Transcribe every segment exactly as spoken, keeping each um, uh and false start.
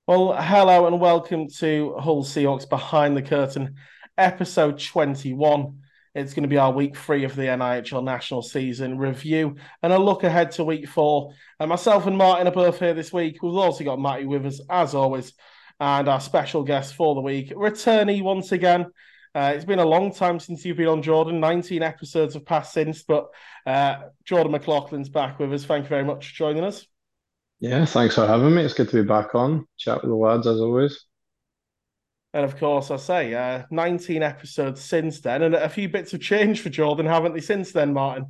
Well, hello and welcome to Hull Seahawks Behind the Curtain, episode twenty-one. It's going to be our week three of the N I H L National Season review and a look ahead to week four. And myself and Martin are both here this week. We've also got Matty with us, as always, and our special guest for the week, returnee once again. Uh, it's been a long time since you've been on, Jordan. nineteen episodes have passed since, but uh, Jordan McLaughlin's back with us. Thank you very much for joining us. Yeah, thanks for having me. It's good to be back on. Chat with the lads as always. And of course, I say, uh, nineteen episodes since then, and a few bits of change for Jordan, haven't they, since then, Martin?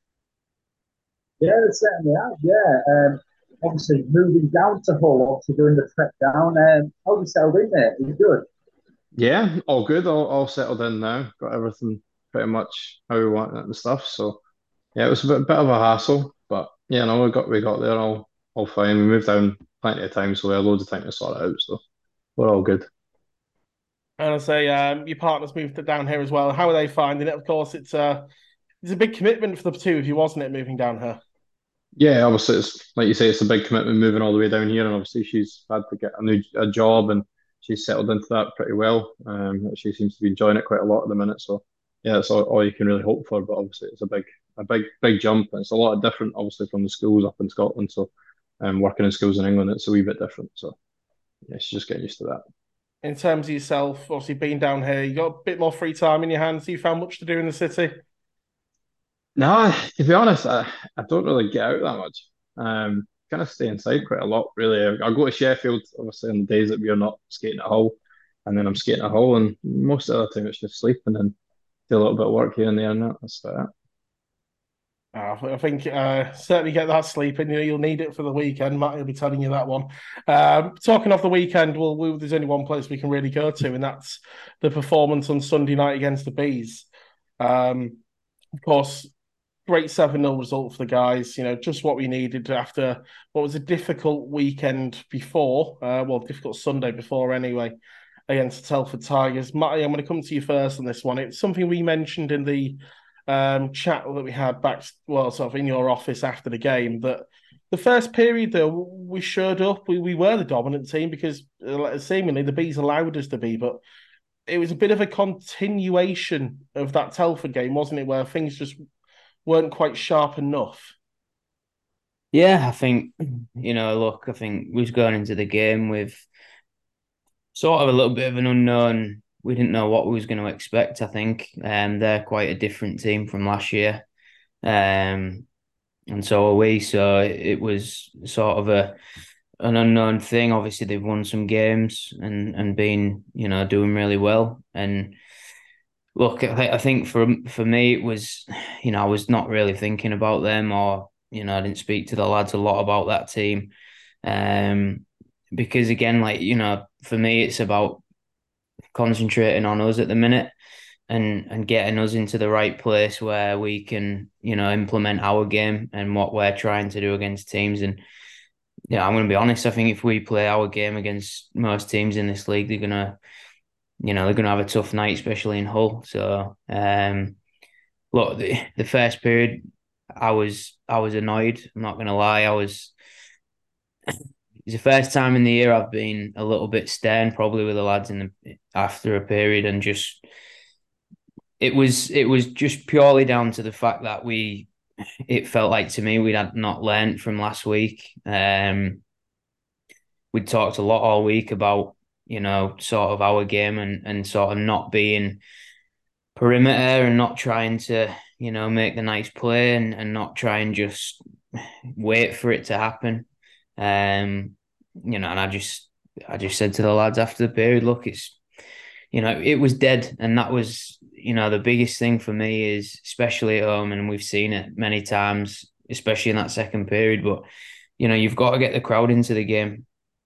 Yeah, they certainly have. Yeah, um, obviously moving down to Hull, obviously doing the trek down. Um, how have you settled in there? Are you good? Yeah, all good. All, all settled in now. Got everything pretty much how we want it and stuff. So yeah, it was a bit, bit of a hassle, but yeah, no, we got we got there all all fine. We moved down plenty of times, so we had loads of time to sort it out. So we're all good. And I say, um, your partner's moved down here as well. How are they finding it? Of course, it's uh, it's a big commitment for the two of you, wasn't it, moving down here? Yeah, obviously it's like you say, it's a big commitment moving all the way down here, and obviously she's had to get a new a job, and she's settled into that pretty well. Um, she seems to be enjoying it quite a lot at the minute. So yeah, that's all, all you can really hope for. But obviously it's a big a big big jump, and it's a lot of different, obviously from the schools up in Scotland. So um, working in schools in England, it's a wee bit different. So yeah, she's just getting used to that. In terms of yourself, obviously being down here, you got a bit more free time in your hands. You found much to do in the city? No, to be honest, I, I don't really get out that much. Um, kind of stay inside quite a lot, really. I, I go to Sheffield, obviously, on the days that we are not skating at Hull, and then I'm skating at Hull, and most of the time it's just sleep and then do a little bit of work here and there, and that, that's about it. Uh, I think uh, certainly get that sleep, and you know, you'll need it for the weekend. Matt will be telling you that one. Um, talking of the weekend, well, we, there's only one place we can really go to, and that's the performance on Sunday night against the Bees. Um, of course, great seven nil result for the guys. You know, just what we needed after what was a difficult weekend before. Uh, well, difficult Sunday before anyway, against the Telford Tigers. Matty, I'm going to come to you first on this one. It's something we mentioned in the um, chat that we had back, well, sort of in your office after the game, that the first period, though, we showed up. We, we were the dominant team because uh, seemingly the Bees allowed us to be, but it was a bit of a continuation of that Telford game, wasn't it? Where things just weren't quite sharp enough. Yeah, I think, you know, look, I think we was going into the game with sort of a little bit of an unknown. We didn't know what we was going to expect, I think. Um, they're quite a different team from last year. Um, and so are we. So it was sort of a an unknown thing. Obviously, they've won some games and and been, you know, doing really well. And look, I, th- I think for for me, it was, you know, I was not really thinking about them, or you know, I didn't speak to the lads a lot about that team, um, because again, like you know, for me, it's about concentrating on us at the minute and and getting us into the right place where we can, you know, implement our game and what we're trying to do against teams. And yeah, I'm going to be honest. I think if we play our game against most teams in this league, they're gonna, you know, they're gonna have a tough night, especially in Hull. So, um, look, the, the first period, I was I was annoyed. I'm not gonna lie. I was. It's the first time in the year I've been a little bit stern, probably with the lads in the after a period, and just it was it was just purely down to the fact that we. It felt like to me we had not learned from last week. Um, we'd talked a lot all week about, you know, sort of our game and and sort of not being perimeter and not trying to, you know, make the nice play and, and not try and just wait for it to happen. Um, you know, and I just I just said to the lads after the period, look, it's you know, it was dead. And that was, you know, the biggest thing for me is especially at home, and we've seen it many times, especially in that second period. But, you know, you've got to get the crowd into the game,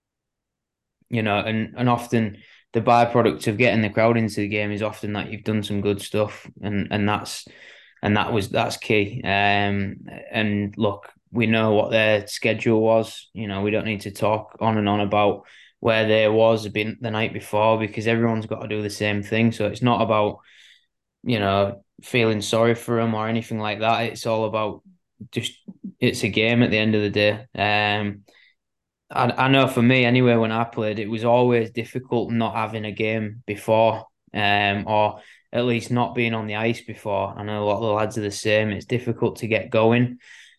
you know, and, and often the byproduct of getting the crowd into the game is often that you've done some good stuff, and and that's and that was that's key. Um, and look, we know what their schedule was. You know, we don't need to talk on and on about where there was been the night before because everyone's got to do the same thing. So it's not about, you know, feeling sorry for them or anything like that. It's all about just it's a game at the end of the day. Um, I, I know for me anyway, when I played, it was always difficult not having a game before, um, or at least not being on the ice before. I know a lot of the lads are the same. It's difficult to get going,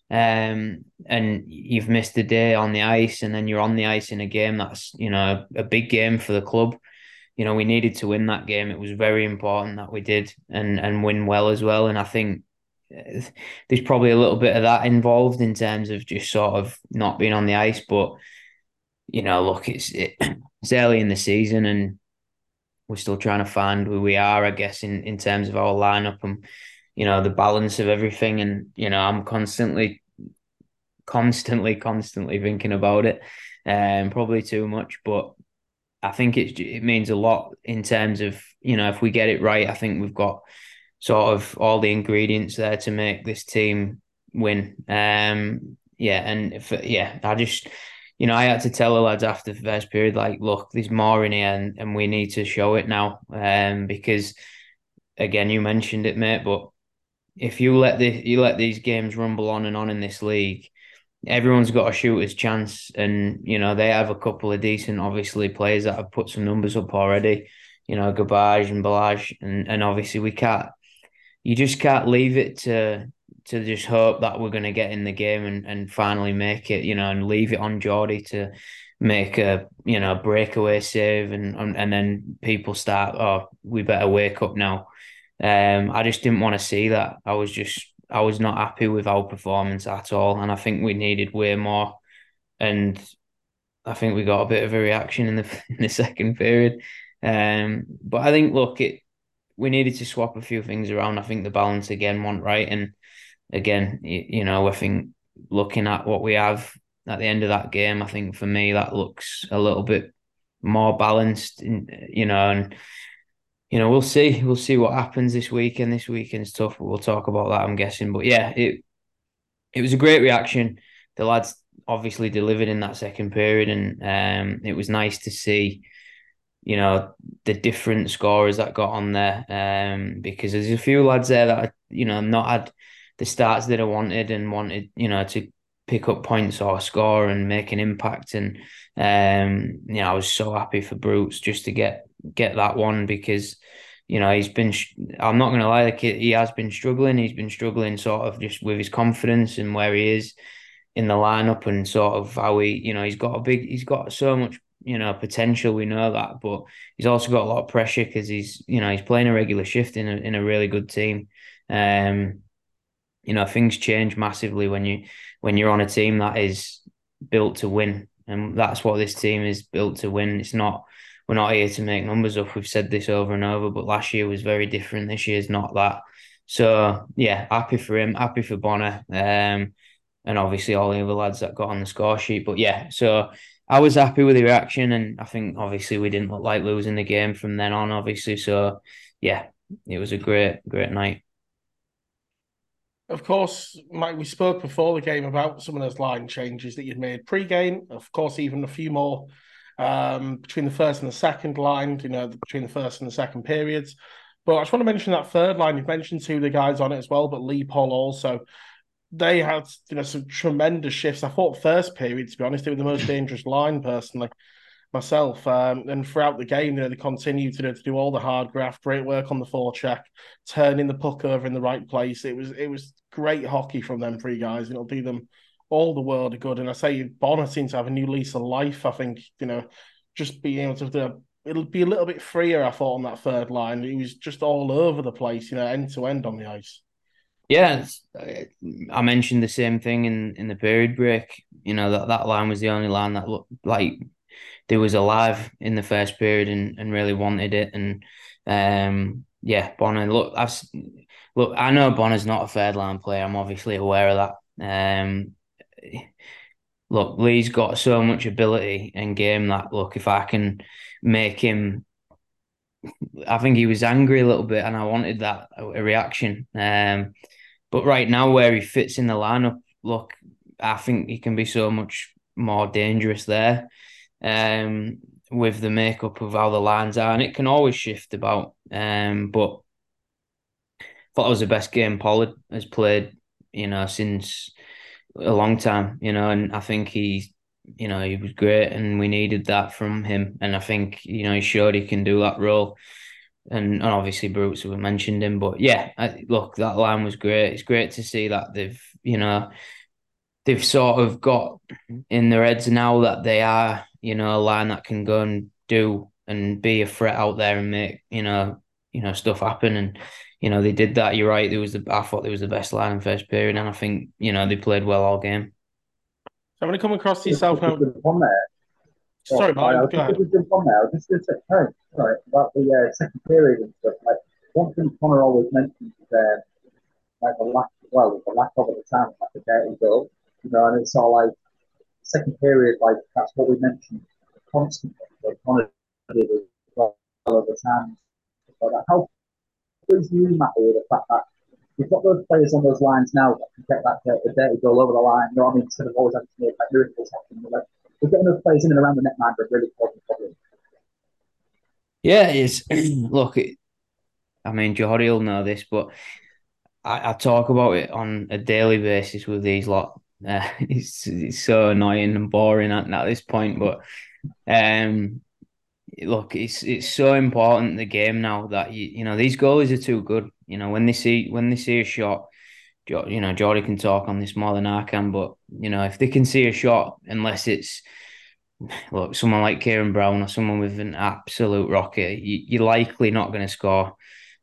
um, and you've missed a day on the ice, and then you're on the ice in a game that's, you know, a big game for the club. You know, we needed to win that game. It was very important that we did, and and win well as well. And I think uh, there's probably a little bit of that involved in terms of just sort of not being on the ice, but you know, look, it's it, it's early in the season and we're still trying to find who we are, I guess, in, in terms of our lineup and, you know, the balance of everything. And, you know, I'm constantly, constantly, constantly thinking about it. Um, probably too much, but I think it it means a lot in terms of, you know, if we get it right, I think we've got sort of all the ingredients there to make this team win. Um, yeah, and if, yeah, I just, you know, I had to tell the lads after the first period, like, look, there's more in here, and, and we need to show it now. Um, because again, you mentioned it, mate, but if you let the you let these games rumble on and on in this league, everyone's got a shooter's chance, and you know they have a couple of decent, obviously, players that have put some numbers up already. You know, Gabaj and Balaj, and and obviously we can't. You just can't leave it to to just hope that we're going to get in the game and, and finally make it. You know, and leave it on Geordie to make a you know breakaway save, and and, and then people start. Oh, we better wake up now. Um, I just didn't want to see that. I was just I was not happy with our performance at all, and I think we needed way more. And I think we got a bit of a reaction in the in the second period. Um, but I think look, it we needed to swap a few things around. I think the balance again went right, and again, you, you know, I think looking at what we have at the end of that game, I think for me that looks a little bit more balanced. In, you know, and you know, we'll see. We'll see what happens this weekend. This weekend's tough, but we'll talk about that, I'm guessing. But yeah, it it was a great reaction. The lads obviously delivered in that second period, and um, it was nice to see, you know, the different scorers that got on there. Um, because there's a few lads there that, you know, not had the starts that I wanted and wanted, you know, to pick up points or score and make an impact. And um, you know, I was so happy for Brutes just to get get that one because, you know, he's been. I'm not going to lie, like he has been struggling. He's been struggling sort of just with his confidence and where he is in the lineup and sort of how he, you know, he's got a big, he's got so much, you know, potential. We know that, but he's also got a lot of pressure because he's, you know, he's playing a regular shift in a in a really good team. Um, you know, things change massively when you when you're on a team that is built to win, and that's what this team is built to win. It's not. We're not here to make numbers up. We've said this over and over, but last year was very different. This year's not that. So yeah, happy for him, happy for Bonner, um, and obviously all the other lads that got on the score sheet. But yeah, so I was happy with the reaction, and I think obviously we didn't look like losing the game from then on. Obviously, so yeah, it was a great, great night. Of course, Mike, we spoke before the game about some of those line changes that you'd made pre-game. Of course, even a few more um, between the first and the second line, you know, between the first and the second periods. But I just want to mention that third line. You've mentioned two of the guys on it as well, but Lee Paul also. They had, you know, some tremendous shifts. I thought first period, to be honest, they were the most dangerous line personally myself. Um, and throughout the game, you know, they continued to, to do all the hard graft, great work on the forecheck, turning the puck over in the right place. It was it was great hockey from them three guys. It'll do them all the world of good. And I say Bonner seems to have a new lease of life. I think, you know, just being able to do, it'll be a little bit freer, I thought, on that third line. He was just all over the place, you know, end to end on the ice. Yeah, I mentioned the same thing in, in the period break. You know, that, that line was the only line that looked like they was alive in the first period and, and really wanted it. And um, yeah, Bonner. Look, I've look. I know Bonner's not a third line player. I'm obviously aware of that. Um, look, Lee's got so much ability and game that look, if I can make him, I think he was angry a little bit, and I wanted that a reaction. Um, but right now, where he fits in the lineup, look, I think he can be so much more dangerous there. Um, with the makeup of how the lines are, and it can always shift about. Um, but I thought it was the best game Pollard has played, you know, since a long time, you know, and I think he's you know, he was great, and we needed that from him. And I think you know he showed he can do that role. And, and obviously Brooks, we mentioned him, but yeah, I, look, that line was great. It's great to see that they've you know they've sort of got in their heads now that they are you know a line that can go and do and be a threat out there and make you know you know stuff happen. And you know they did that. You're right. There was the I thought there was the best line in first period, and I think you know they played well all game. So I'm going to come across to Just yourself to now. jump on there. Oh, Sorry, sorry, I Martin, was go just ahead. going to jump on there. I was just going to say, hey, sorry, about the uh, second period and stuff. Like, one thing Connor always mentions is uh, like the lack, well, the lack of at the time, like the dirty goal. You know, and it's all like second period, like that's what we mentioned constantly. Like Connor did as well over time. Like that. How pleased you, Matty, with the fact that you've got those players on those lines now that can get that the dirty goal over the line. You know what I mean? Instead of always having to make like miracles happen. Like, we're getting those players in and around the net man, but really causing problems. Yeah, it's look. It, I mean, Jody will know this, but I, I talk about it on a daily basis with these lot. Uh, it's it's so annoying and boring at, at this point, but um, look, it's it's so important the game now that you you know these goalies are too good. You know when they see when they see a shot, you know Jordy can talk on this more than I can, but you know if they can see a shot, unless it's look someone like Kieran Brown or someone with an absolute rocket, you, you're likely not going to score.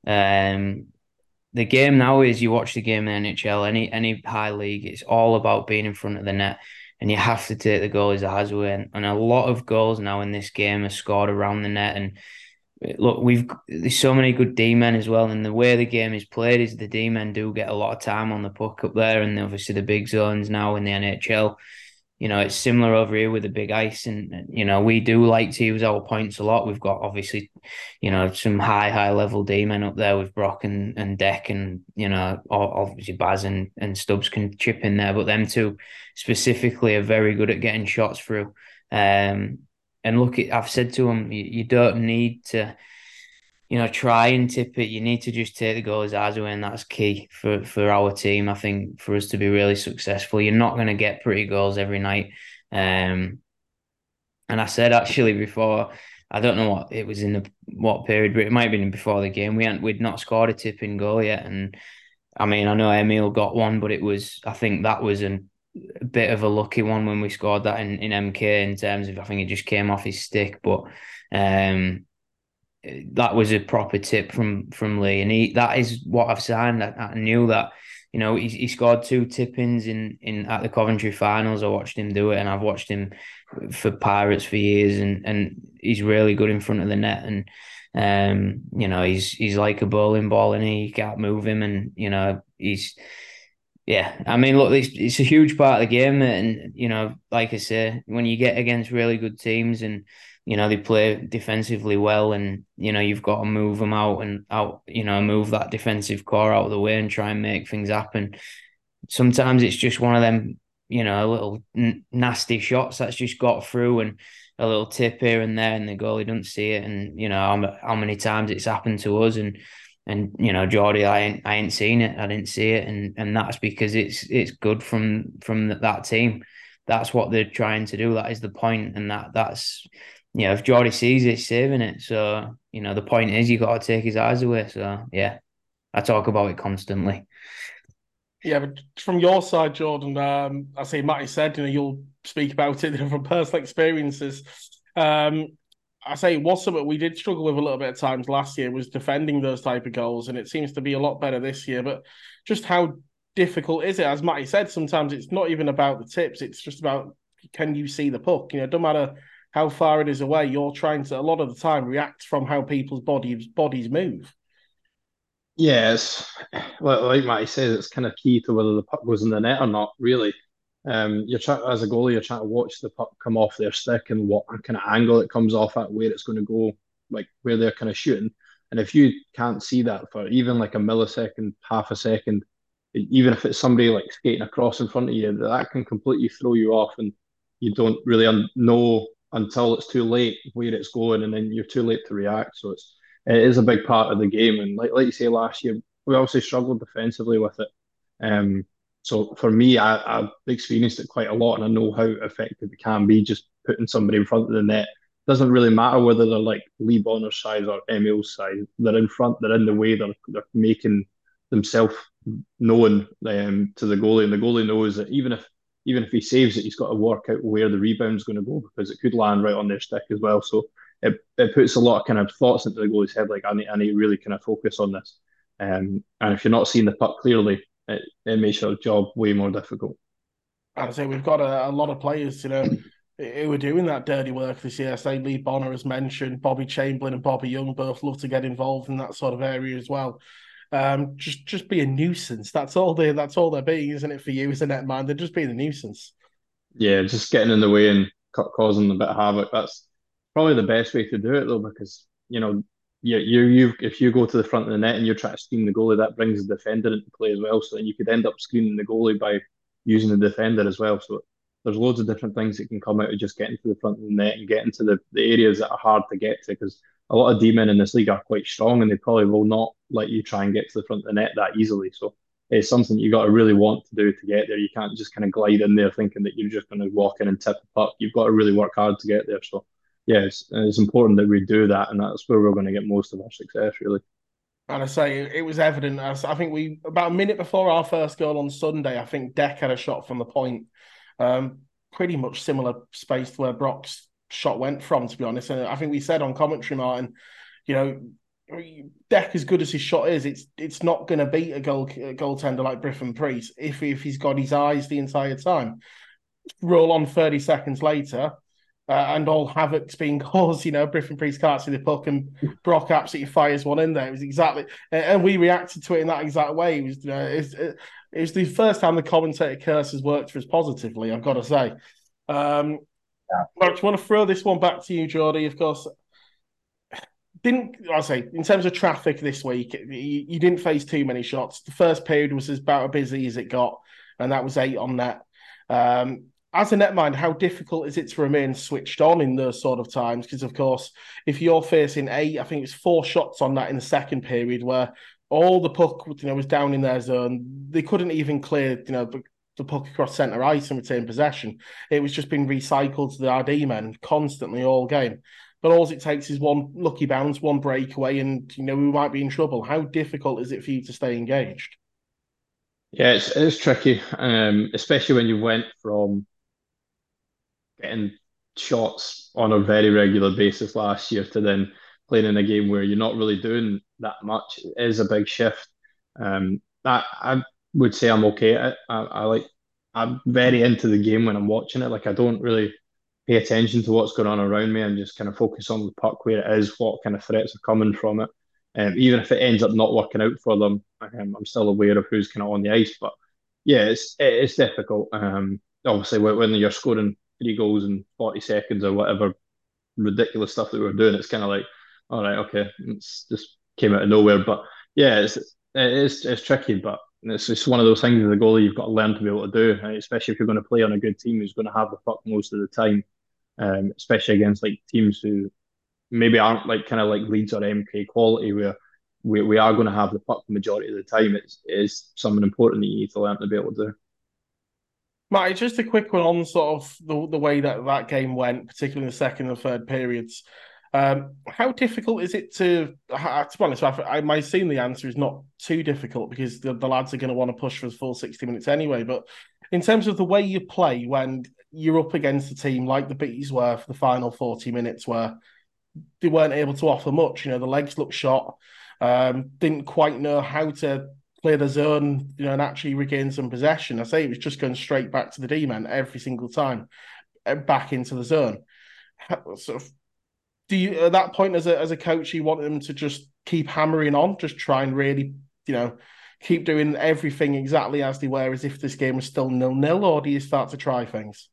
Um, the game now is you watch the game in N H L, any any high league, it's all about being in front of the net, and you have to take the goalies' eyes away. And, and a lot of goals now in this game are scored around the net. And look, we've there's so many good D men as well. And the way the game is played is the D men do get a lot of time on the puck up there, and obviously the big zones now in the N H L. You know, it's similar over here with the big ice, and you know we do like to use our points a lot. We've got obviously, you know, some high high level D men up there with Brock and, and Deck, and you know obviously Baz and, and Stubbs can chip in there, but them two specifically are very good at getting shots through. Um, and look, I've said to them, you, you don't need to you know, try and tip it. You need to just take the goal's eyes away, and that's key for, for our team. I think for us to be really successful, you're not going to get pretty goals every night. Um, and I said actually before, I don't know what it was in the what period, but it might have been before the game. We hadn't we'd not scored a tipping goal yet, and I mean I know Emil got one, but it was I think that was an, a bit of a lucky one when we scored that in, in M K in terms of I think it just came off his stick, but um that was a proper tip from from Lee, and he that is what I've signed. I, I knew that, you know, he, he scored two tip-ins in in at the Coventry finals. I watched him do it, and I've watched him for Pirates for years, and and he's really good in front of the net, and um, you know, he's he's like a bowling ball, and he you can't move him, and you know, he's yeah, I mean, look, it's, it's a huge part of the game, and you know, like I say, when you get against really good teams, and you know they play defensively well, and you know you've got to move them out and out, you know, move that defensive core out of the way and try and make things happen. Sometimes it's just one of them, you know, little n- nasty shots that's just got through, and a little tip here and there, and the goalie doesn't see it, and you know how, how many times it's happened to us, and and you know, Geordie, I ain't I ain't seen it. I didn't see it, and and that's because it's it's good from from that team. That's what they're trying to do. That is the point, and that that's you know, if Geordie sees it, he's saving it. So you know, the point is you got to take his eyes away. So yeah, I talk about it constantly. Yeah, but from your side, Jordan, um, I say Matty said, you know, you'll speak about it from personal experiences. Um, I say it was something we did struggle with a little bit at times last year was defending those type of goals, and it seems to be a lot better this year. But just how difficult is it? As Matty said, sometimes it's not even about the tips; it's just about can you see the puck? You know, it doesn't matter how far it is away. You're trying to a lot of the time react from how people's bodies bodies move. Yeah, it's like, like Matty says, it's kind of key to whether the puck goes in the net or not, really. Um, you're trying as a goalie, you're trying to watch the puck come off their stick and what kind of angle it comes off at, where it's going to go, like where they're kind of shooting. And if you can't see that for even like a millisecond, half a second, even if it's somebody like skating across in front of you, that can completely throw you off, and you don't really un know until it's too late where it's going, and then you're too late to react. So it's it is a big part of the game. And like like you say, last year we obviously struggled defensively with it. Um, So for me, I, I've experienced it quite a lot, and I know how effective it can be. Just putting somebody in front of the net doesn't really matter whether they're like Lee Bonner's size or Emil's size. They're in front, they're in the way, they're they're making themselves known um, to the goalie, and the goalie knows that even if even if he saves it, he's got to work out where the rebound's going to go because it could land right on their stick as well. So it, it puts a lot of kind of thoughts into the goalie's head, like I need I need to really kind of focus on this. Um, and if you're not seeing the puck clearly, it, it makes your job way more difficult. I'd say we've got a, a lot of players, you know, who are doing that dirty work this year. Say Lee Bonner has mentioned, Bobby Chamberlain and Bobby Young both love to get involved in that sort of area as well. Um, just just be a nuisance. That's all they that's all they're being, isn't it, for you as a netman? They're just being a nuisance. Yeah, just getting in the way and causing a bit of havoc. That's probably the best way to do it, though, because you know, you you you if you go to the front of the net and you're trying to screen the goalie, that brings the defender into play as well. So then you could end up screening the goalie by using the defender as well. So there's loads of different things that can come out of just getting to the front of the net and getting to the, the areas that are hard to get to because a lot of D men in this league are quite strong and they probably will not let you try and get to the front of the net that easily. So it's something you got to really want to do to get there. You can't just kind of glide in there thinking that you're just going to walk in and tip a puck. You've got to really work hard to get there. So yeah, it's, it's important that we do that, and that's where we're going to get most of our success, really. And I say it was evident. As I think we about a minute before our first goal on Sunday, I think Deck had a shot from the point, um, pretty much similar space to where Brock's shot went from. To be honest, and I think we said on commentary, Martin, you know, Deck as good as his shot is, it's it's not going to beat a goal a goaltender like Griffin Priest if if he's got his eyes the entire time. Roll on thirty seconds later. Uh, and all havoc's being caused. You know, Griffin Priest can't see the puck, and Brock absolutely fires one in there. It was exactly, and we reacted to it in that exact way. It was, you know, it, it, it was the first time the commentator curse has worked for us positively. I've got to say. Um, yeah. I just want to throw this one back to you, Geordie. Of course, didn't I say in terms of traffic this week? You, you didn't face too many shots. The first period was about as busy as it got, and that was eight on net. Um, As a netmind, how difficult is it to remain switched on in those sort of times? Because, of course, if you're facing eight, I think it was four shots on that in the second period where all the puck, you know, was down in their zone. They couldn't even clear, you know, the, the puck across centre ice and retain possession. It was just being recycled to the R D men constantly all game. But all it takes is one lucky bounce, one breakaway, and, you know, we might be in trouble. How difficult is it for you to stay engaged? Yeah, it's, it's tricky, um, especially when you went from getting shots on a very regular basis last year to then playing in a game where you're not really doing that much. It is a big shift. Um, I, I would say I'm okay at it. I, I like I'm very into the game when I'm watching it. Like I don't really pay attention to what's going on around me and just kind of focus on the puck where it is, what kind of threats are coming from it. Um, even if it ends up not working out for them, um, I'm still aware of who's kind of on the ice. But yeah, it's it's difficult. Um, obviously, when you're scoring three goals in forty seconds or whatever ridiculous stuff that we were doing, it's kind of like, all right, okay, it's just came out of nowhere. But yeah, it's it's it's tricky, but it's just one of those things as a goalie you've got to learn to be able to do, especially if you're going to play on a good team who's going to have the puck most of the time, um, especially against like teams who maybe aren't like kind of like Leeds or M K quality where we, we are going to have the puck the majority of the time. It's, it's something important that you need to learn to be able to do. Matt, just a quick one on sort of the, the way that that game went, particularly in the second and third periods. Um, how difficult is it to, to be honest, I, I might assume the answer is not too difficult because the, the lads are going to want to push for the full sixty minutes anyway. But in terms of the way you play when you're up against a team like the Bees were for the final forty minutes where they weren't able to offer much, you know, the legs looked shot, um, didn't quite know how to play the zone, you know, and actually regain some possession. I say it was just going straight back to the D-man every single time, back into the zone. Sort of, do you, at that point as a as a coach, you want them to just keep hammering on, just try and really, you know, keep doing everything exactly as they were, as if this game was still nil-nil, or do you start to try things?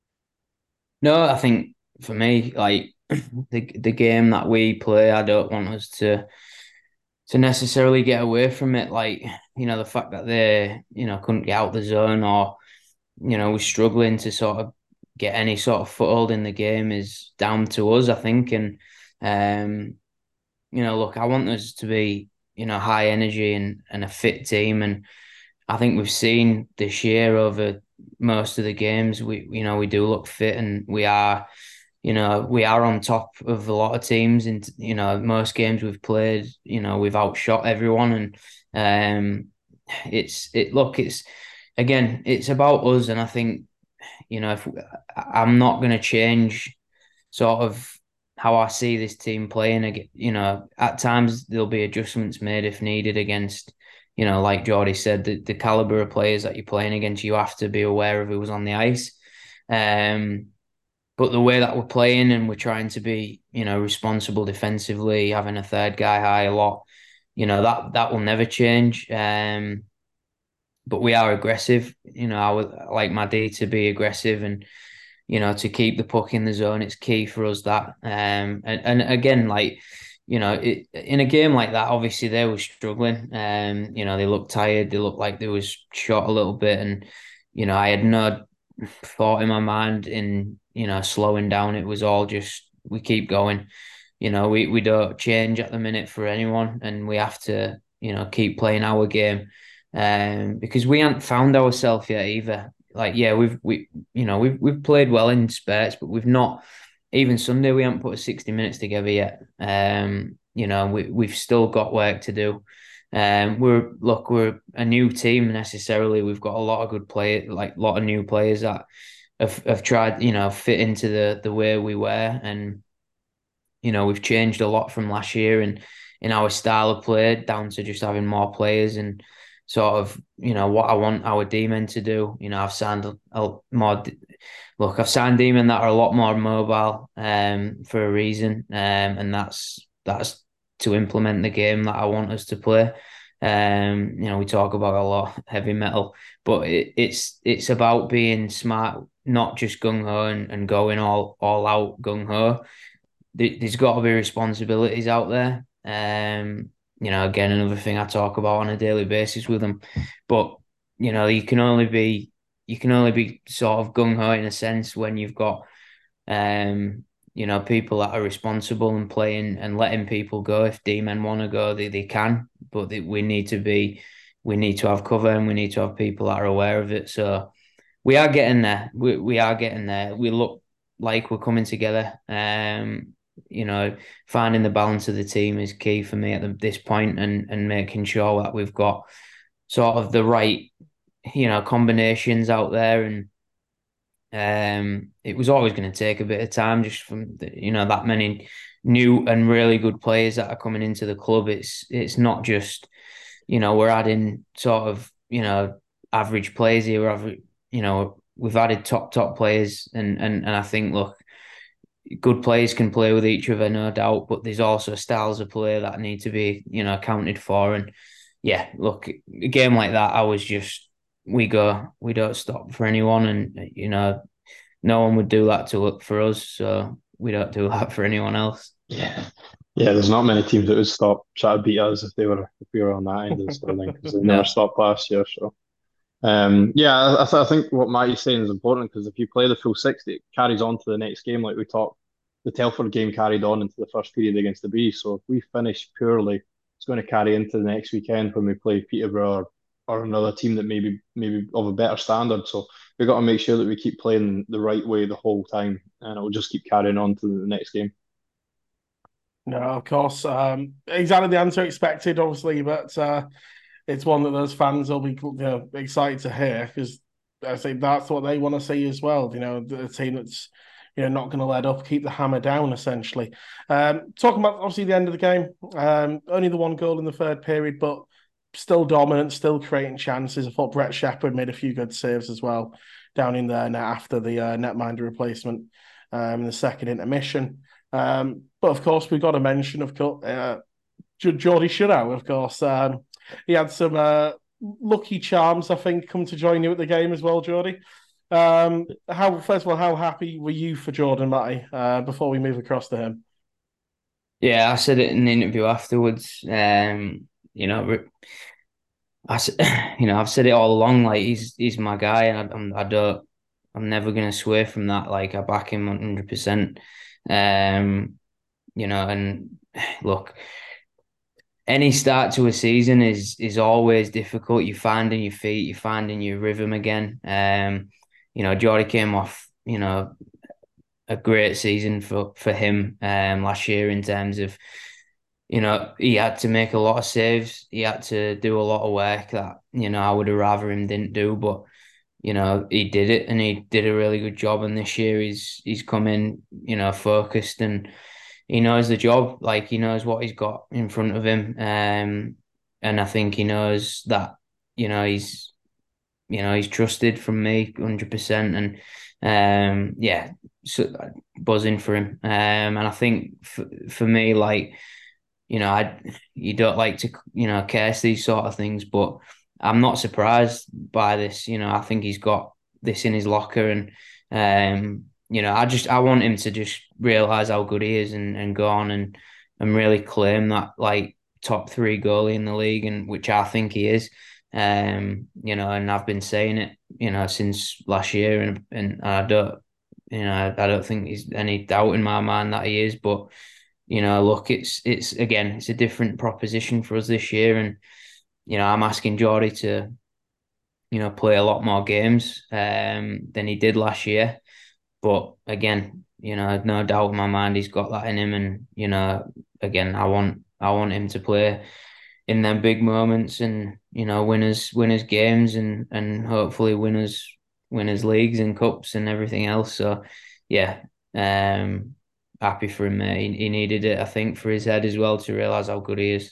No, I think for me, like the the game that we play, I don't want us to to necessarily get away from it. Like, you know, the fact that they, you know, couldn't get out the zone or, you know, we're struggling to sort of get any sort of foothold in the game is down to us, I think. And, um, you know, look, I want us to be, you know, high energy and, and a fit team. And I think we've seen this year over most of the games, we you know we do look fit and we are, you know, we are on top of a lot of teams. And you know, most games we've played, you know, we've outshot everyone. And um, it's it look it's again, it's about us. And I think, you know, if I'm not going to change sort of how I see this team playing again. You know, at times there'll be adjustments made if needed against, you know, like Geordie said, the, the caliber of players that you're playing against, you have to be aware of who's on the ice. Um, but the way that we're playing and we're trying to be, you know, responsible defensively, having a third guy high a lot, you know, that that will never change. Um, but we are aggressive. You know, I would like my D to be aggressive and, you know, to keep the puck in the zone. It's key for us that. Um, and, and again, like, you know, it, in a game like that, obviously they were struggling. Um, you know, they looked tired. They looked like they was shot a little bit. And, you know, I had no thought in my mind in, you know, slowing down. It was all just, we keep going. You know, we, we don't change at the minute for anyone, and we have to, you know, keep playing our game. Um, because we haven't found ourselves yet either. Like, yeah, we've we you know we've we've played well in spurts, but we've not, even Sunday we haven't put sixty minutes together yet. Um, you know, we we've still got work to do. Um, we're look, we're a new team necessarily. We've got a lot of good players, like a lot of new players that have have tried, you know, fit into the the way we were. And you know, we've changed a lot from last year and in our style of play down to just having more players and sort of, you know, what I want our D-men to do. You know, I've signed a, a more, look, I've signed D-men that are a lot more mobile um, for a reason. Um, and that's, that's to implement the game that I want us to play. Um, you know, we talk about a lot heavy metal, but it, it's, it's about being smart, not just gung-ho and, and going all, all out gung-ho. There's got to be responsibilities out there. Um, you know, again, another thing I talk about on a daily basis with them. But you know, you can only be you can only be sort of gung ho in a sense when you've got um, you know, people that are responsible and playing and letting people go. If D-men want to go, they, they can. But they, we need to be we need to have cover and we need to have people that are aware of it. So we are getting there. We we are getting there. We look like we're coming together. Um, you know, finding the balance of the team is key for me at the, this point, and and making sure that we've got sort of the right, you know, combinations out there. And um, it was always going to take a bit of time, just from the, you know, that many new and really good players that are coming into the club. It's it's not just, you know, we're adding sort of, you know, average players here. We're average, you know, we've added top top players, and and and I think, look, good players can play with each other, no doubt, but there's also styles of play that need to be, you know, accounted for. And yeah, look, a game like that, I was just, we go, we don't stop for anyone, and you know, no one would do that to look for us, so we don't do that for anyone else. Yeah, yeah. There's not many teams that would stop trying to beat us if they were if we were on that end of the Sterling, because they never No, stopped last year. So um, yeah, I, I th- I think what Matt's saying is important, because if you play the full sixty, it carries on to the next game. Like we talked, the Telford game carried on into the first period against the Bees. So if we finish poorly, it's going to carry into the next weekend when we play Peterborough, or, or another team that maybe maybe of a better standard. So we've got to make sure that we keep playing the right way the whole time, and it will just keep carrying on to the next game. No, of course. Um, exactly the answer expected, obviously, but uh, it's one that those fans will be, you know, excited to hear, because I think that's what they want to see as well. You know, the team that's, you know, not going to let up, keep the hammer down, essentially. Um, talking about obviously the end of the game, um, only the one goal in the third period, but still dominant, still creating chances. I thought Brett Shepherd made a few good saves as well down in there net after the uh, netminder replacement um, in the second intermission. Um, but of course, we've got to mention, of course, uh, Geordie Shunow, of course. Um, he had some uh, lucky charms, I think, come to join you at the game as well, Geordie. Um, how first of all, how happy were you for Jordan Matty uh, before we move across to him? yeah, I said it in the interview afterwards. Um, you know, I, you know, I've said it all along. Like, he's he's my guy, and I, I'm, I don't, I'm never gonna sway from that. Like, I back him one hundred percent. Um, you know, and look, any start to a season is is always difficult. You're finding your feet, you're finding your rhythm again. Um, you know, Jordy came off, you know, a great season for for him um last year in terms of, you know, he had to make a lot of saves. He had to do a lot of work that, you know, I would have rather him didn't do, but you know, he did it and he did a really good job. And this year he's he's come in, you know, focused and he knows the job. Like he knows what he's got in front of him. Um, and I think he knows that, you know, he's you know, he's trusted from me one hundred percent. And um, yeah, so buzzing for him. Um, and I think for, for me, like, you know, I you don't like to, you know, curse these sort of things, but I'm not surprised by this. You know, I think he's got this in his locker, and um, you know, I just I want him to just realize how good he is and and go on and and really claim that like top three goalie in the league, and which I think he is. Um, you know, and I've been saying it, you know, since last year, and and I don't, you know, I don't think there's any doubt in my mind that he is, but you know, look, it's it's again, it's a different proposition for us this year, and you know, I'm asking Geordie to, you know, play a lot more games um than he did last year. But again, you know, no doubt in my mind he's got that in him, and you know, again, I want I want him to play in them big moments, and you know, winners winners games, and and hopefully winners winners leagues and cups and everything else. So yeah, um, happy for him, mate. He, he needed it, I think, for his head as well to realise how good he is.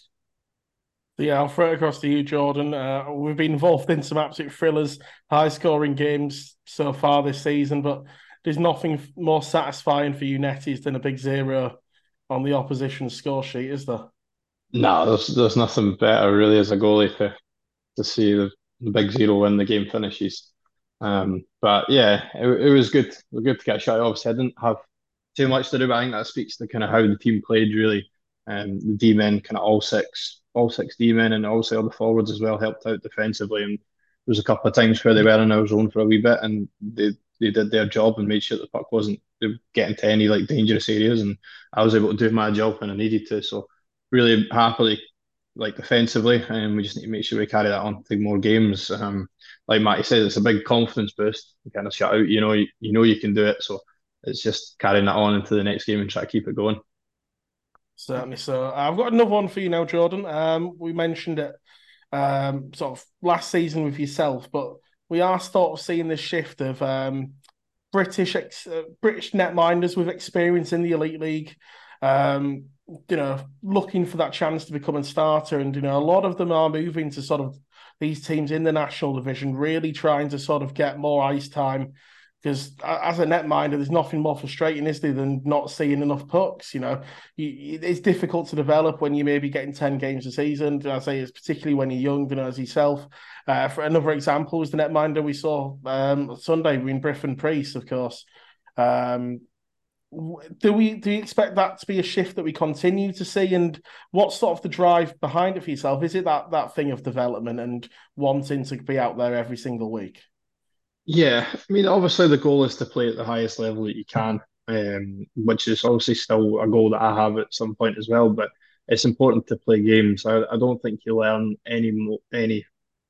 Yeah, I'll throw it across to you, Jordan. Uh, we've been involved in some absolute thrillers, high-scoring games so far this season, but there's nothing more satisfying for you netties than a big zero on the opposition score sheet, is there? No, there's there's nothing better really as a goalie to to see the, the big zero when the game finishes. Um, but yeah, it, it was good. It was good to get a shot. Obviously, I didn't have too much to do, but I think that speaks to kind of how the team played really. Um, the D men, kind of all six, all six D men, and also all the forwards as well helped out defensively. And there was a couple of times where they were in our zone for a wee bit, and they they did their job and made sure the puck wasn't getting to any like dangerous areas. And I was able to do my job when I needed to. So really happily like defensively, and we just need to make sure we carry that on to more games. Um, like Matty says, it's a big confidence boost. You kind of shut out, you know, you, you know you can do it. So it's just carrying that on into the next game and try to keep it going. Certainly. So I've got another one for you now, Jordan. Um, we mentioned it um, sort of last season with yourself, but we are sort of seeing this shift of um, British ex- uh, British netminders with experience in the elite league. Um, you know, looking for that chance to become a starter, and you know, a lot of them are moving to sort of these teams in the national division, really trying to sort of get more ice time. Because as a netminder, there's nothing more frustrating, is there, than not seeing enough pucks. You know, you, it's difficult to develop when you may be getting ten games a season. I say it's particularly when you're young, you know, as yourself. Uh, for another example was the netminder we saw um, Sunday in Griffin Priest, of course. Um, do we do you expect that to be a shift that we continue to see? And what's sort of the drive behind it for yourself? Is it that that thing of development and wanting to be out there every single week? Yeah, I mean, obviously the goal is to play at the highest level that you can, um, which is obviously still a goal that I have at some point as well. But it's important to play games. I, I don't think you learn any mo any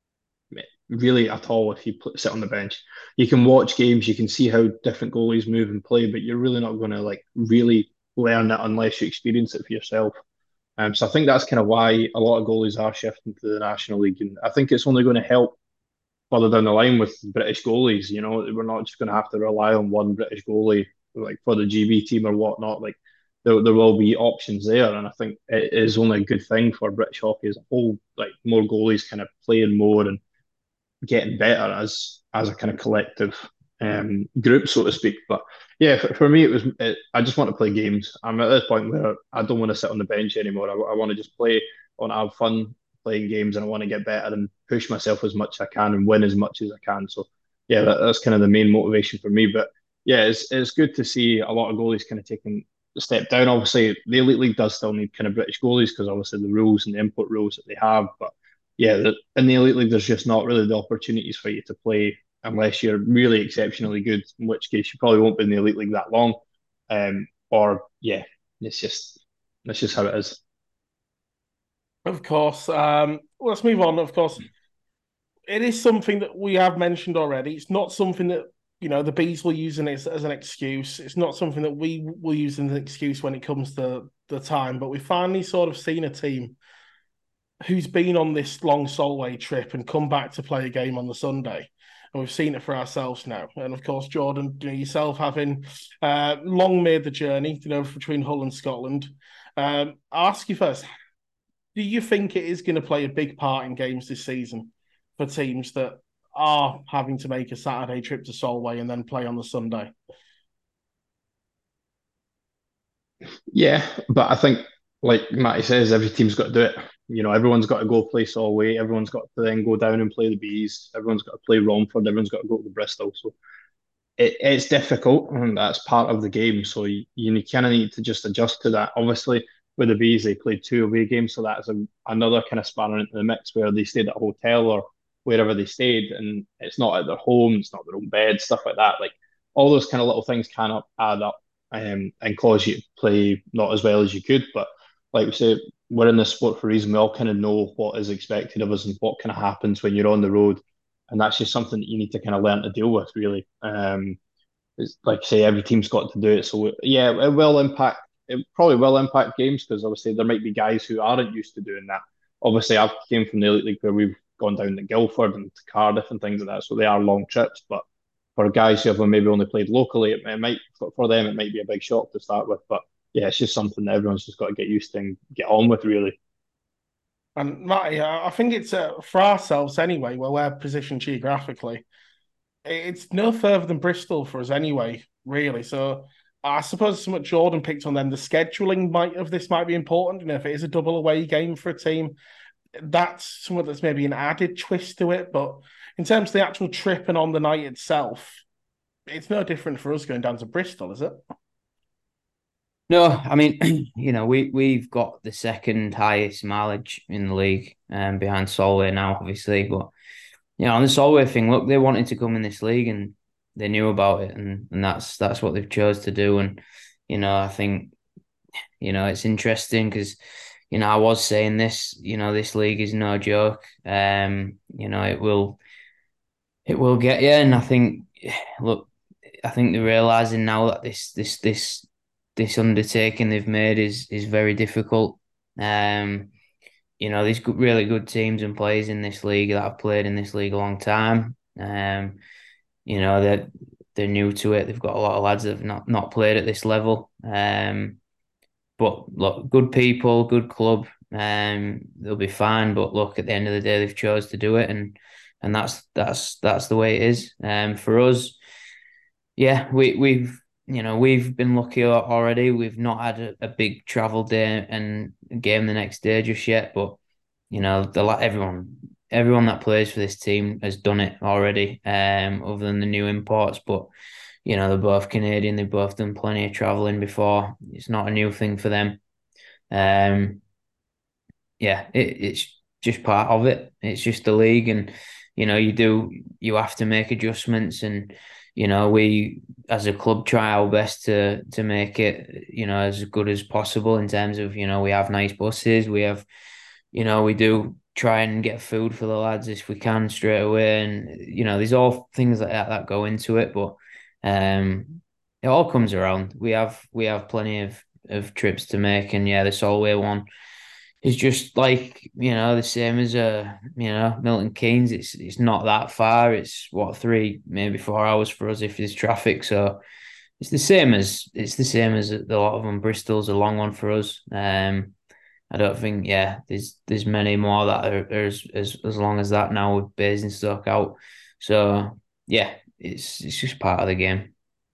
really at all if you put, sit on the bench. You can watch games, you can see how different goalies move and play, but you're really not going to like really learn it unless you experience it for yourself. Um, so I think that's kind of why a lot of goalies are shifting to the National League, and I think it's only going to help further down the line with British goalies. You know, we're not just going to have to rely on one British goalie like for the G B team or whatnot. Like there, there will be options there, and I think it is only a good thing for British hockey as a whole. Like more goalies kind of playing more and getting better as as a kind of collective um, group, so to speak. But yeah, for, for me, it was it, I just want to play games. I'm at this point where I don't want to sit on the bench anymore. I, I want to just play, I want to have fun playing games, and I want to get better and push myself as much as I can and win as much as I can. So yeah, that, that's kind of the main motivation for me. But yeah, it's it's good to see a lot of goalies kind of taking a step down. Obviously, the elite league does still need kind of British goalies because obviously the rules and the input rules that they have, but yeah, the, in the elite league, there's just not really the opportunities for you to play unless you're really exceptionally good, in which case you probably won't be in the elite league that long. Um, or yeah, it's just that's just how it is. Of course. Um, let's move on. Of course, it is something that we have mentioned already. It's not something that you know the bees will use as, as an excuse. It's not something that we will use as an excuse when it comes to the time. But we've finally sort of seen a team who's been on this long Solway trip and come back to play a game on the Sunday. And we've seen it for ourselves now. And of course, Jordan, you know, yourself having uh, long made the journey, you know, between Hull and Scotland. Um, I'll ask you first, do you think it is going to play a big part in games this season for teams that are having to make a Saturday trip to Solway and then play on the Sunday? Yeah, but I think, like Matty says, every team's got to do it. You know, everyone's got to go play Solway. Everyone's got to then go down and play the Bees. Everyone's got to play Romford. Everyone's got to go to Bristol. So it, it's difficult, and that's part of the game. So you, you kind of need to just adjust to that. Obviously, with the Bees, they played two away games, so that's a, another kind of spanner into the mix where they stayed at a hotel or wherever they stayed, and it's not at their home, it's not their own bed, stuff like that. Like all those kind of little things can up, add up, um, and cause you to play not as well as you could. But like we say, we're in this sport for a reason. We all kind of know what is expected of us and what kind of happens when you're on the road, and that's just something that you need to kind of learn to deal with, really. Um, it's like I say, every team's got to do it. So yeah, it will impact. It probably will impact games because obviously there might be guys who aren't used to doing that. Obviously, I've came from the Elite League where we've gone down to Guildford and to Cardiff and things like that, so they are long trips. But for guys who have maybe only played locally, it, it might for them it might be a big shock to start with. But yeah, it's just something that everyone's just got to get used to and get on with, really. And Matty, I think it's uh, for ourselves anyway, where we're positioned geographically. It's no further than Bristol for us anyway, really. So I suppose somewhat Jordan picked on them. The scheduling might of this might be important. You know, if it is a double away game for a team, that's something that's maybe an added twist to it. But in terms of the actual trip and on the night itself, it's no different for us going down to Bristol, is it? No, I mean, you know, we we've got the second highest mileage in the league, um, behind Solway now, obviously. But you know, on the Solway thing, look, they wanted to come in this league and they knew about it, and and that's that's what they've chose to do. And you know, I think you know it's interesting because you know I was saying this, you know, this league is no joke. Um, you know, it will it will get you, and I think look, I think they're realizing now that this this this this undertaking they've made is is very difficult. Um, you know, there's good, really good teams and players in this league that have played in this league a long time. Um, you know, they're they're new to it. They've got a lot of lads that have not, not played at this level. Um, but look, good people, good club. Um, they'll be fine. But look, at the end of the day, they've chose to do it, and and that's that's that's the way it is. Um, for us, yeah, we we've you know we've been lucky already. We've not had a, a big travel day and a game the next day just yet, but you know the everyone everyone that plays for this team has done it already. Um, other than the new imports, but you know they're both Canadian. They've both done plenty of traveling before. It's not a new thing for them. Um, yeah, it, it's just part of it. It's just the league, and you know you do you have to make adjustments, and you know we as a club try our best to to make it you know as good as possible in terms of you know we have nice buses, we have you know we do try and get food for the lads if we can straight away, and you know there's all things like that that go into it, but um it all comes around. We have we have plenty of of trips to make, and yeah, the Solway one is just like you know the same as uh you know Milton Keynes. It's it's not that far. It's what three maybe four hours for us if there's traffic. So it's the same as it's the same as a lot of them. Bristol's a long one for us. Um, I don't think yeah there's there's many more that are, are as, as as long as that now with Basingstoke out. So yeah, it's it's just part of the game.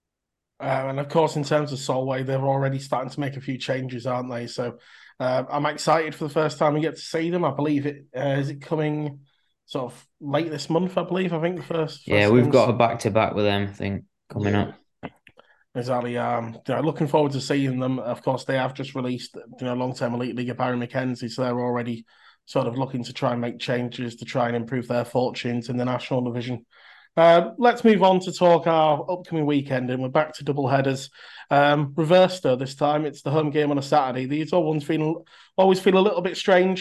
Um, and of course, in terms of Solway, they're already starting to make a few changes, aren't they? So uh, I'm excited for the first time we get to see them. I believe it uh, is it coming sort of late this month. I believe. I think the first. Yeah, first we've games. got a back to back with them. I think coming Yeah. up. Exactly. Um, you know, looking forward to seeing them. Of course, they have just released you know long term elite league of Barry McKenzie, so they're already sort of looking to try and make changes to try and improve their fortunes in the national division. Uh, let's move on to talk our upcoming weekend, and we're back to double headers. Um, reversed though this time, it's the home game on a Saturday. These all ones feel always feel a little bit strange.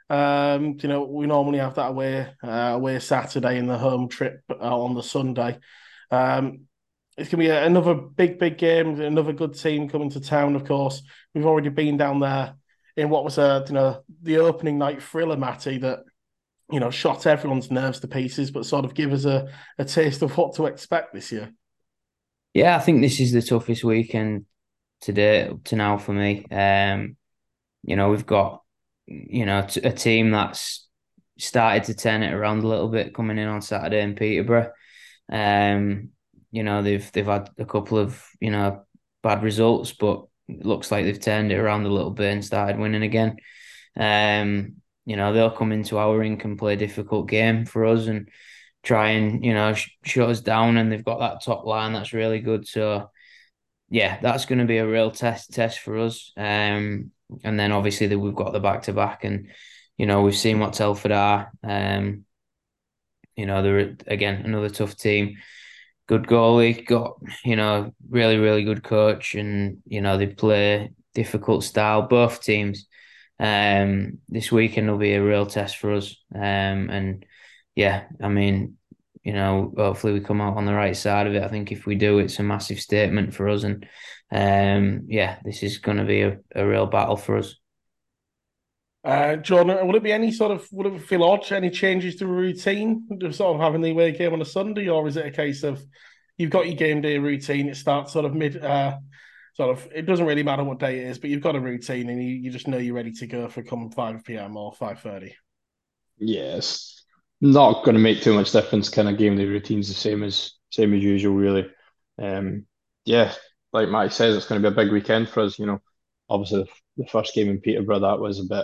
Um, you know, we normally have that away uh, away Saturday and the home trip uh, on the Sunday. Um, it's going to be a, another big, big game. Another good team coming to town. Of course, we've already been down there in what was a you know the opening night thriller, Matty, that you know shot everyone's nerves to pieces, but sort of give us a, a taste of what to expect this year. Yeah, I think this is the toughest weekend today to now for me. Um, you know, we've got you know a team that's started to turn it around a little bit coming in on Saturday in Peterborough. Um, you know, they've they've had a couple of, you know, bad results, but it looks like they've turned it around a little bit and started winning again. Um, you know, they'll come into our rink and play a difficult game for us and try and, you know, sh- shut us down, and they've got that top line that's really good. So yeah, that's going to be a real test test for us. Um, and then obviously that we've got the back to back, and you know, we've seen what Telford are. Um, you know, they're again another tough team. Good goalie, got you know, really, really good coach, and you know, they play difficult style, both teams. Um, this weekend will be a real test for us. Um, and yeah, I mean, you know, hopefully we come out on the right side of it. I think if we do, it's a massive statement for us, and um, yeah, this is going to be a, a real battle for us. Uh, John, will it be any sort of, would it feel odd, any changes to routine, just sort of having the away game on a Sunday, or is it a case of you've got your game day routine, it starts sort of mid, uh, sort of, it doesn't really matter what day it is, but you've got a routine and you, you just know you're ready to go for come five p.m. or five thirty? Yes, not going to make too much difference. Kind of game day routine's the same as same as usual, really. Um, yeah, like Mike says, it's going to be a big weekend for us. You know, obviously the, the first game in Peterborough that was a bit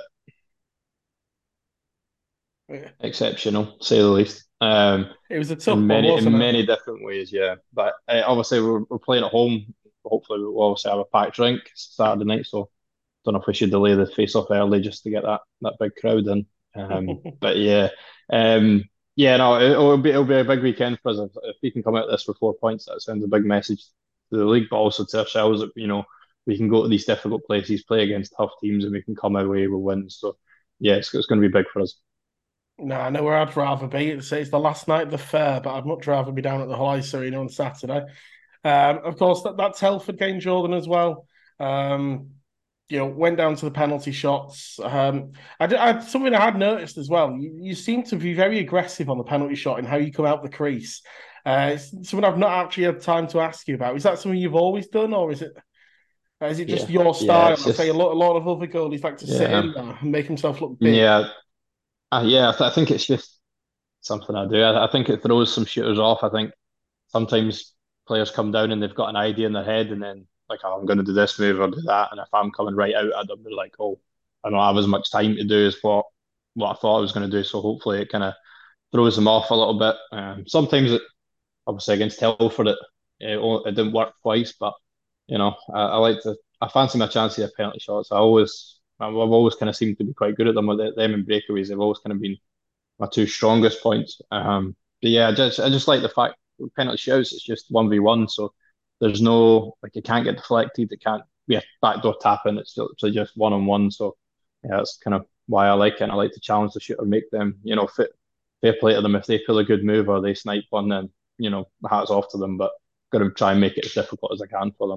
Yeah. exceptional, to say the least. Um, It was a tough in one, many wasn't in it? many different ways, yeah. But uh, obviously we're we're playing at home. Hopefully we'll obviously have a packed rink Saturday night. So don't know if we should delay the face off early just to get that that big crowd in. Um, but yeah, um, yeah, no, it, it'll be it'll be a big weekend for us if, if we can come out of this with four points. That sends a big message to the league, but also to ourselves that you know we can go to these difficult places, play against tough teams, and we can come away with wins. So yeah, it's, it's going to be big for us. No, I know where I'd rather be. It's, it's the last night of the fair, but I'd much rather be down at the Hull Ice Arena on Saturday. Um, of course, that, that Telford game, Jordan, as well. Um, you know, went down to the penalty shots. Um, I, did, I something I had noticed as well. You, you seem to be very aggressive on the penalty shot and how you come out the crease. Uh, it's something I've not actually had time to ask you about. Is that something you've always done, or is it uh, is it just Yeah, your yeah, style? it's I say a just lot, a lot of other goalies like to sit yeah, in there and make himself look big. yeah, uh, yeah. I, th I think it's just something I do. I, I think it throws some shooters off. I think sometimes players come down and they've got an idea in their head, and then like, oh, I'm going to do this move or do that. And if I'm coming right out at them, they're like, oh, I don't have as much time to do as what what I thought I was going to do. So hopefully it kind of throws them off a little bit. Um, sometimes it, obviously against Telford, it, it it didn't work twice, but you know, I, I like to. I fancy my chances of penalty shots. I always, I've always kind of seemed to be quite good at them. With them and breakaways, they've always kind of been my two strongest points. Um, but yeah, I just I just like the fact with penalty shouts, it's just one v one, so there's no like it can't get deflected, it can't be a backdoor tap in. It's just, it's just one on one. So yeah, that's kind of why I like it. And I like to challenge the shooter, make them you know fit fair play to them. If they pull a good move or they snipe one, then you know hats off to them. But got to try and make it as difficult as I can for them.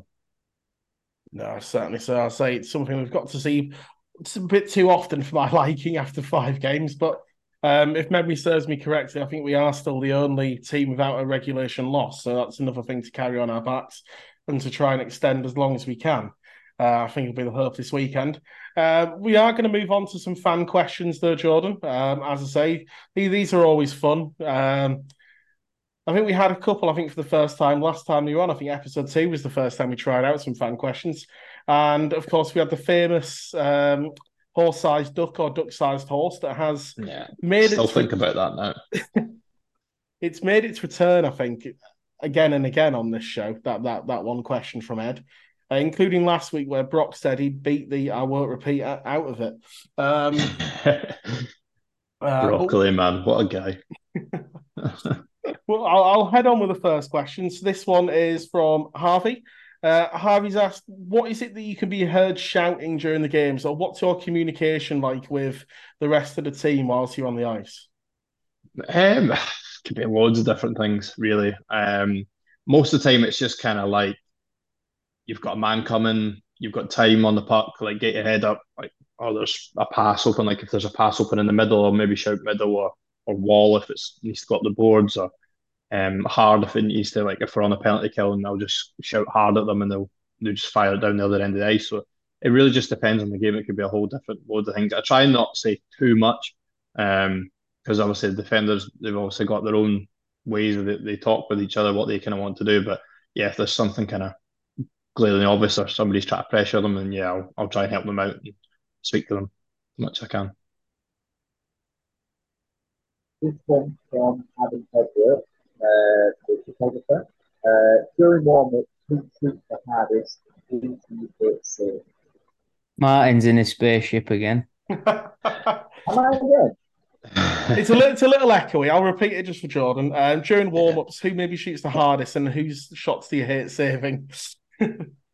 No, certainly. So I'll say it's something we've got to see. It's a bit too often for my liking after five games, but um, if memory serves me correctly, I think we are still the only team without a regulation loss. So that's another thing to carry on our backs and to try and extend as long as we can. Uh, I think it'll be the hope this weekend. Uh, we are going to move on to some fan questions, though, Jordan. Um, as I say, these are always fun. Um, I think we had a couple, I think, for the first time. Last time we were on, I think episode two was the first time we tried out some fan questions. And of course, we had the famous um, horse-sized duck or duck-sized horse that has Yeah, made still its re- think about that now. it's made its return, I think, again and again on this show. That that that one question from Ed, uh, including last week where Brock said he beat the I won't repeat out of it. Um, uh, but Broccoli man, what a guy. well, I'll, I'll head on with the first question. So this one is from Harvey. Uh, Harvey's asked, what is it that you can be heard shouting during the games, or what's your communication like with the rest of the team whilst you're on the ice? Um, could be loads of different things, really. Um, most of the time, it's just kind of like you've got a man coming, you've got time on the puck, like get your head up, like oh, there's a pass open. Like if there's a pass open in the middle, or maybe shout middle or or wall if it's needs to go up the boards, or um hard if it needs to, like if we're on a penalty kill, and I'll just shout hard at them and they'll they'll just fire it down the other end of the ice. So it really just depends on the game. It could be a whole different loads of things. I try not to say too much, um, because obviously the defenders they've obviously got their own ways that they talk with each other, what they kind of want to do. But yeah, if there's something kind of glaringly obvious or somebody's trying to pressure them, then yeah, I'll, I'll try and help them out and speak to them as much as I can. This one from Adam Edward, uh, the photographer. Uh, during warm-up, who shoots the hardest? Who do you hate seeing? Martin's in his spaceship again. Am I again? It's a little, it's a little echoey. I'll repeat it just for Jordan. Um, during warm-ups, who maybe shoots the hardest, and whose shots do you hate saving? I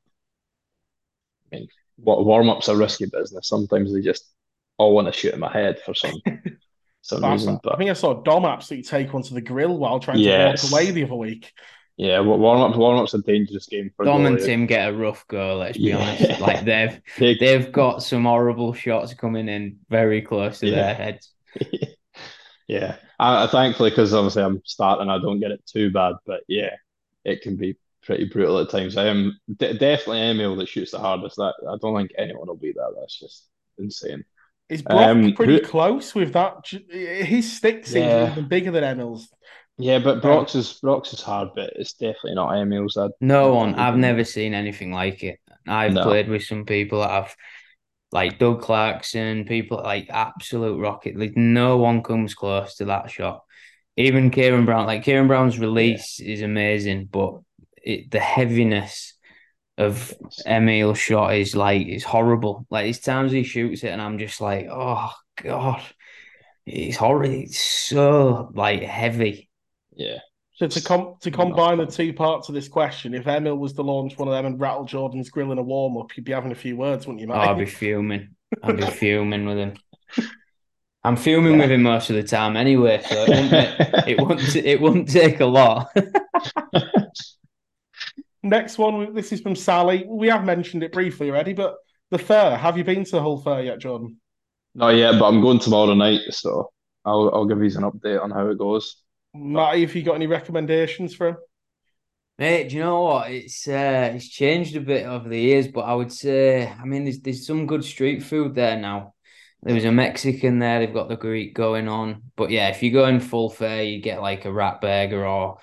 mean, what warm-ups are risky business. Sometimes they just all want to shoot in my head for some some That's reason. not- But I think I saw Dom absolutely take one to the grill while trying to Yes. walk away the other week. yeah, wa- warm-ups warm-ups a dangerous game for Dom and goalie. Tim get a rough go, let's be Yeah. honest. Like they've They- they've got some horrible shots coming in very close to Yeah. their heads. yeah, I, I thankfully because obviously I'm starting, I don't get it too bad. But yeah, it can be pretty brutal at times. I am d- definitely Emil that shoots the hardest. That I don't think anyone will beat that. That's just insane. Is Brock Um, pretty who- close with that? His stick seems Yeah. even bigger than Emil's. Yeah, but Brock's is Brock's is hard, but it's definitely not Emil's. I, No I one, don't I've even- never seen anything like it. I've No. played with some people that have, like Doug Clarkson, people like absolute rocket. Like no one comes close to that shot. Even Kieran Brown, like Kieran Brown's release is amazing, but it, the heaviness of Emil's shot is like it's horrible. Like it's times he shoots it, and I'm just like, oh god, it's horrible. It's so like heavy. Yeah. So to com- to combine the two parts of this question, if Emil was to launch one of them and rattle Jordan's grill in a warm up, you'd be having a few words, wouldn't you, Oh, mate? I'd be fuming. I'd be fuming with him. I'm fuming Yeah. with him most of the time anyway, so it wouldn't it wouldn't it wouldn't take a lot. Next one, this is from Sally. We have mentioned it briefly already, but the fair. Have you been to the Hull Fair yet, Jordan? Not yet, but I'm going tomorrow night, so I'll I'll give you an update on how it goes. Matty, have you got any recommendations for him? Mate, do you know what? It's uh, it's changed a bit over the years, but I would say, I mean, there's there's some good street food there now. There was a Mexican there. They've got the Greek going on, but yeah, if you go in full fare, you get like a rat burger or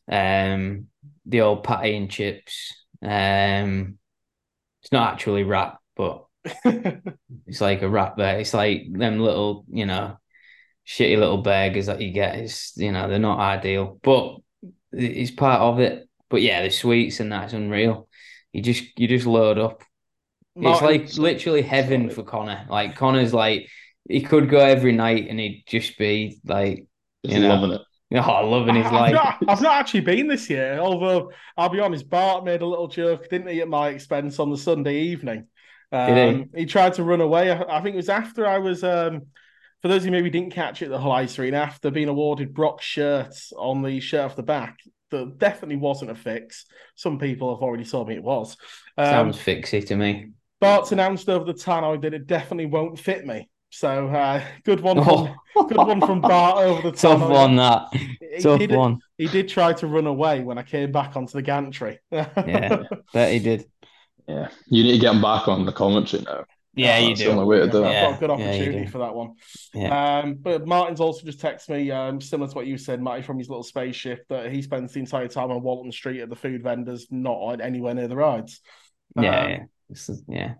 um the old patty and chips. Um, it's not actually rat, but it's like a rat burger. It's like them little, you know, shitty little burgers that you get. It's you know they're not ideal, but it's part of it. But yeah, the sweets and that's unreal. You just you just load up. It's Martin- like literally heaven for Connor. Like Connor's like he could go every night and he'd just be like, Just you know, loving it. oh, loving his I've life. not, I've not actually been this year, although I'll be honest, Bart made a little joke, didn't he, at my expense on the Sunday evening. Um, Did he? tried to run away. I, I think it was after I was, um, for those who maybe didn't catch it at the Hull Ice Arena, after being awarded Brock's shirt on the shirt off the back, that definitely wasn't a fix. Some people have already told me it was. Um, Sounds fixy to me. Bart's announced over the tannoy that it definitely won't fit me. So uh, good one from Oh. good one from Bart over the Tough tannoy. one, that. He Tough did- one. He did try to run away when I came back onto the gantry. Yeah, bet he did. Yeah, you need to get him back on the commentary now. Yeah, you That's do. the only way to do I've it. got a good Yeah, yeah, you opportunity do. for that one. Yeah. Um, but Martin's also just texted me, um, similar to what you said, Matty, from his little spaceship, that he spends the entire time on Walton Street at the food vendors, not on anywhere near the rides. Yeah, Um, yeah. This is- yeah.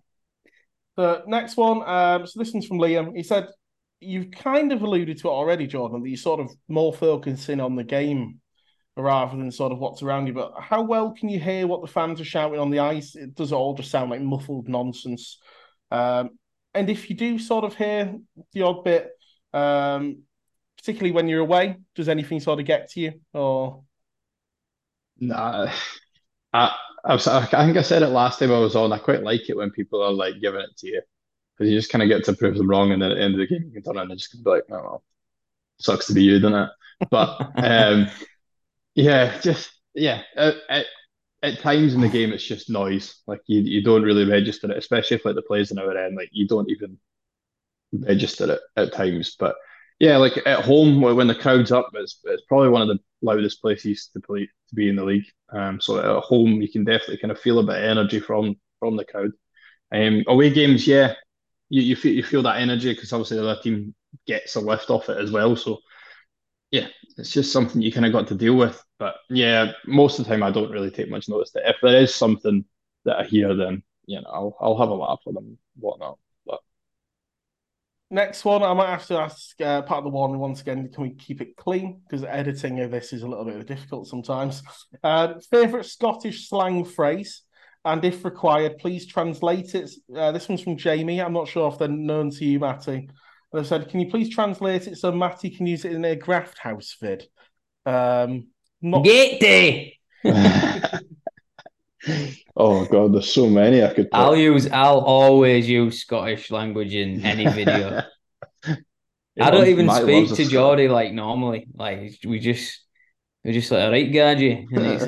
The next one, um, so this one's from Liam. He said, you've kind of alluded to it already, Jordan, that you're sort of more focusing on the game rather than sort of what's around you. But how well can you hear what the fans are shouting on the ice? It does all just sound like muffled nonsense. Um, and if you do sort of hear the odd bit, um, particularly when you're away, does anything sort of get to you? Or Nah, I I, was, I think I said it last time I was on. I quite like it when people are like giving it to you because you just kind of get to prove them wrong, and then at the end of the game you can turn around and just be like, "Oh well, sucks to be you, doesn't it?" But um, yeah, just yeah. At, at, at times in the game, it's just noise. Like you, you don't really register it, especially if like the players in our end, like you don't even register it at times. But yeah, like at home when the crowd's up, it's it's probably one of the loudest places to play to be in the league. Um, so at home you can definitely kind of feel a bit of energy from from the crowd. Um, away games, yeah, you you feel you feel that energy because obviously the other team gets a lift off it as well. So yeah, it's just something you kind of got to deal with. But yeah, most of the time I don't really take much notice. That if there is something that I hear, then you know I'll I'll have a laugh with them, and whatnot. But Next one, I might have to ask uh, part of the one once again. Can we keep it clean? Because editing of this is a little bit difficult sometimes. Uh, favorite Scottish slang phrase, and if required, please translate it. Uh, this one's from Jamie. I'm not sure if they're known to you, Matty. They said, "Can you please translate it so Matty can use it in a Graft House vid?" Um, not Get day. oh god, there's so many I could. Put. I'll use. I'll always use Scottish language in any video. I don't even Matt speak loves to a Geordie like normally. Like we just, we just like, all right, Gadgy, and it's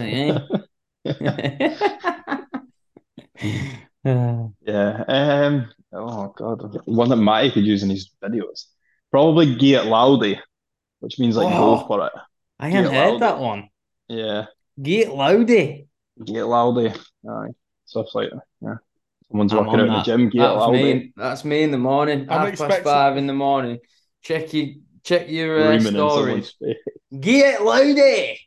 like, eh. Yeah. Um. Oh God. One that Matty could use in his videos. Probably "Get Loudy," which means like go Oh, for it. I Get hadn't heard that Loudy. one. Yeah. Get loudy. Get Loudy. Aye. Stuff like that. Yeah. Someone's I'm working on out in the that. gym. Get That's Loudy. me. That's me in the morning. I'm Half past expecting. five in the morning. Check your check your uh, Screaming in someone's stories. face. Get loudy.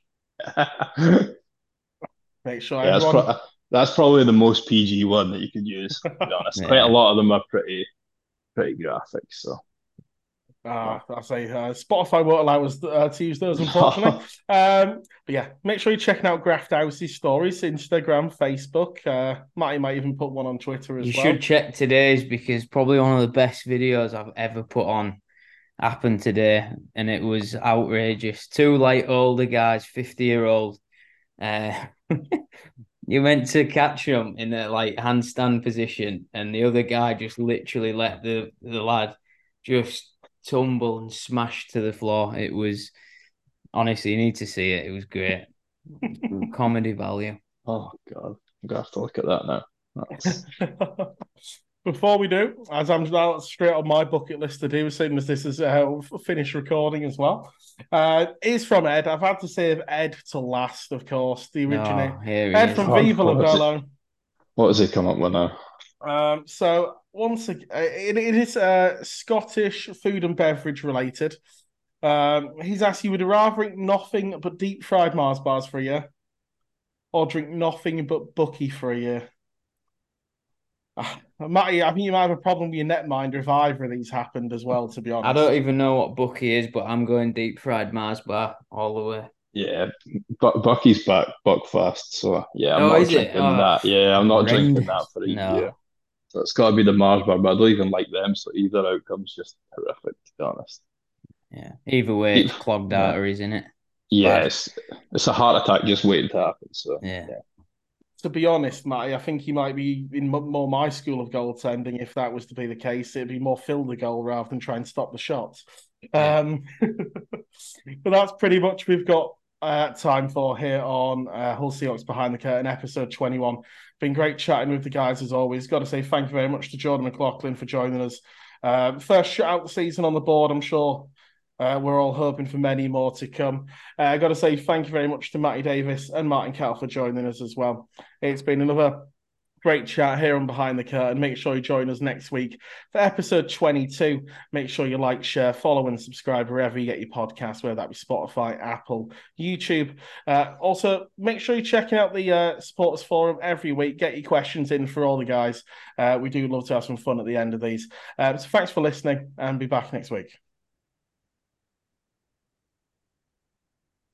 Make sure Yeah, that's, everyone. pro- that's probably the most P G one that you could use. To be honest, quite a Yeah. lot of them are pretty, pretty graphic. So. Ah, I say uh, Spotify won't allow us uh, to use those, unfortunately. um, but yeah, make sure you're checking out Graft House's stories, Instagram, Facebook. Uh, Matty might even put one on Twitter as You well. should check today's because probably one of the best videos I've ever put on happened today, and it was outrageous. Two like older guys, fifty year old. Uh, you meant to catch them in a like handstand position, and the other guy just literally let the the lad just tumble and smash to the floor. It was honestly, you need to see it. It was great. Comedy value. Oh God, I'm gonna have to look at that now. That's... Before we do, as I'm now straight on my bucket list to do, as soon as this is uh, finished recording as well, uh, is from Ed. I've had to save Ed to last, of course. The originator, Oh, here he Ed is. from Oh, Viva La what is it? Bello. What has he come up with now? Um, so once again, it, it is uh, Scottish food and beverage related. Um, he's asked you, would you rather eat nothing but deep fried Mars bars for a year, or drink nothing but Bucky for a year? Uh, Matty, I think you might have a problem with your netminder if either of these happened as well, to be honest. I don't even know what Bucky is, but I'm going deep fried Mars bar all the way. Yeah, but Bucky's back Buckfast, so yeah, I'm Oh, not is it? drinking Oh, that. Yeah, I'm not drinking that horrendous. for a No. year. So it's got to be the Mars bar, but I don't even like them, so either outcome's just horrific, to be honest. Yeah. Either way, it's clogged Yeah. arteries, isn't it? Yes, it's a heart attack just waiting to happen. So Yeah. yeah. To be honest, Matty, I think he might be in more my school of goaltending. If that was to be the case, it'd be more fill the goal rather than try and stop the shots. Yeah. Um, but that's pretty much we've got uh, time for here on uh, Hull Seahawks Behind the Curtain, episode twenty-one. Been great chatting with the guys as always. Got to say thank you very much to Jordan McLaughlin for joining us. Uh, first shutout of the season on the board, I'm sure. Uh, we're all hoping for many more to come. Uh, I've got to say thank you very much to Matty Davis and Martin Kettle for joining us as well. It's been another great chat here on Behind the Curtain. Make sure you join us next week for episode twenty-two. Make sure you like, share, follow, and subscribe wherever you get your podcasts, whether that be Spotify, Apple, YouTube. Uh, also, make sure you're checking out the uh, Supporters Forum every week. Get your questions in for all the guys. Uh, we do love to have some fun at the end of these. Uh, so thanks for listening, and be back next week.